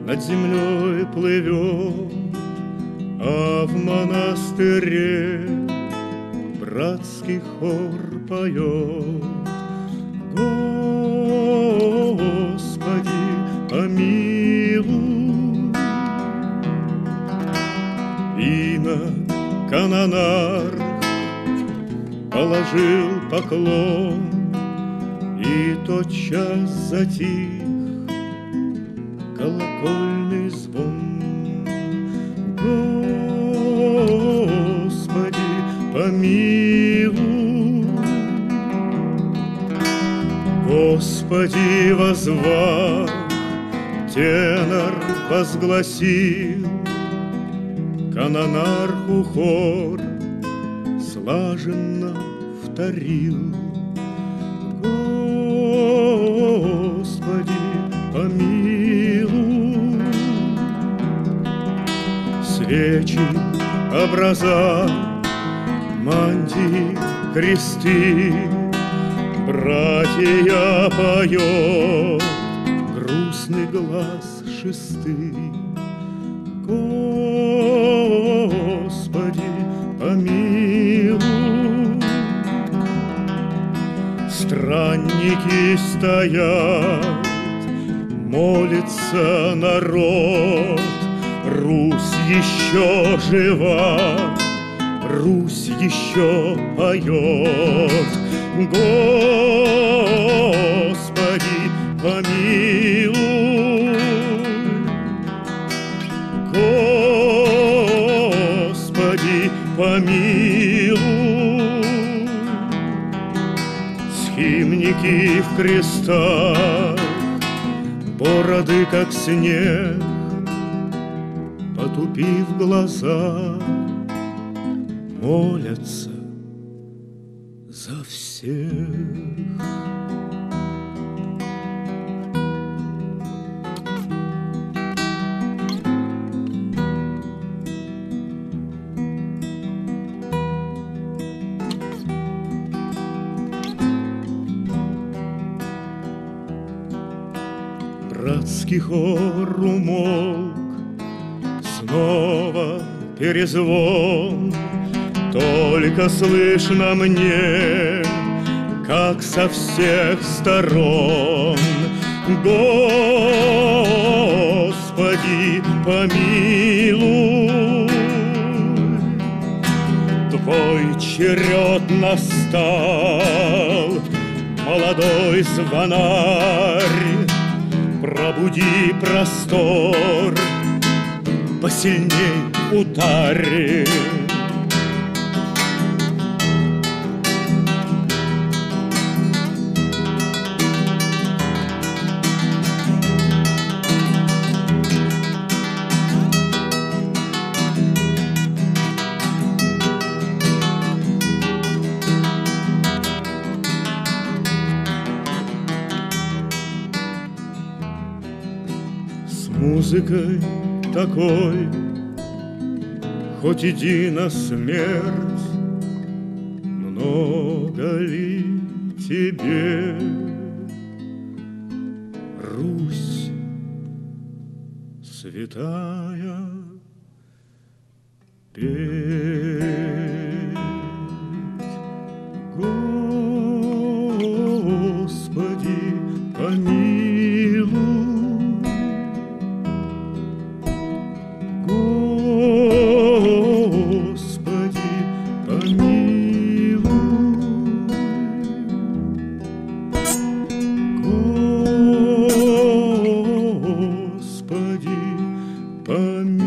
над землей плывет, а в монастыре братский хор поет. Господи, помилуй. Инок канонарх положил поклон, и тотчас затих колокольный звон. Господи, помилуй. Господи, возвав, тенор возгласил, канонарху хор слаженно вторил. Господи, помилуй. Свечи, образа, мантии, кресты, братья поет, грустный глаз шесты. Господи, помилуй. Странники стоят, молится народ. Русь еще жива, Русь еще поет. Господи, помилуй. Господи, помилуй. Схимники в крестах, бороды как снег, потупив глаза, молятся за всех. Братский хор умолк, снова перезвон. Только слышно мне, как со всех сторон: Господи, помилуй. Твой черед настал, молодой звонарь. Пробуди простор, посильней ударь. С музыкой такой, хоть иди на смерть, много ли тебе, Русь святая, петь? Господи, помилуй. Господи, помилуй. Господи, помилуй.